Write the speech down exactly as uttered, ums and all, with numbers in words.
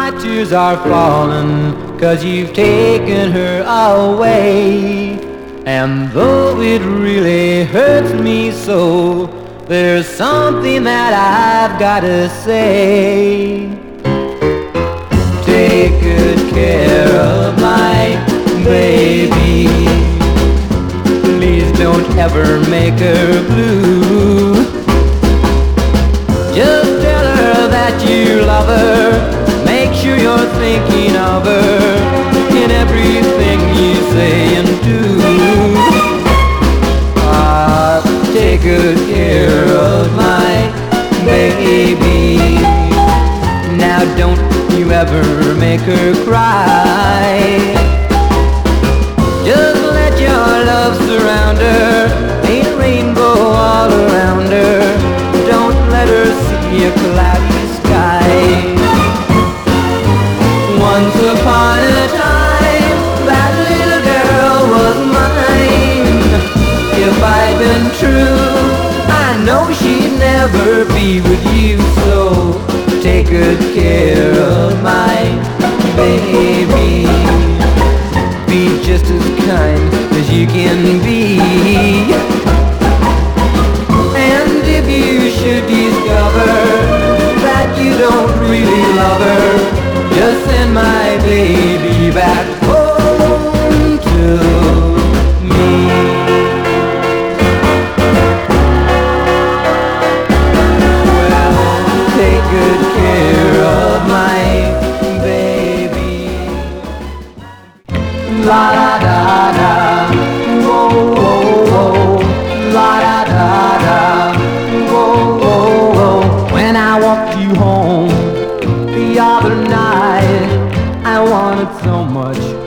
my tears are falling, 'cause you've taken her away. And though it really hurts me so, there's something that I've gotta say. Take good care of my baby. Please don't ever make her blue. Just tell her that you love her. Make sure you're thinking of her in everything you say and do. Ah, take good care of my baby. Now don't you ever make her cry. Just let your love surround her, paint a rainbow all around her. Don't let her see a cloudy sky. Once upon a time, that little girl was mine. If I'd been true, I know she'd never be with you. So take good care of my baby. Be just as kind as you can be. And if you should discover that you don't really love her, just send my baby back home to me. Well, take good care of my baby. La da da da, whoa whoa whoa, la da da da, whoa whoa whoa. When I walked you home the other night, I wanted so much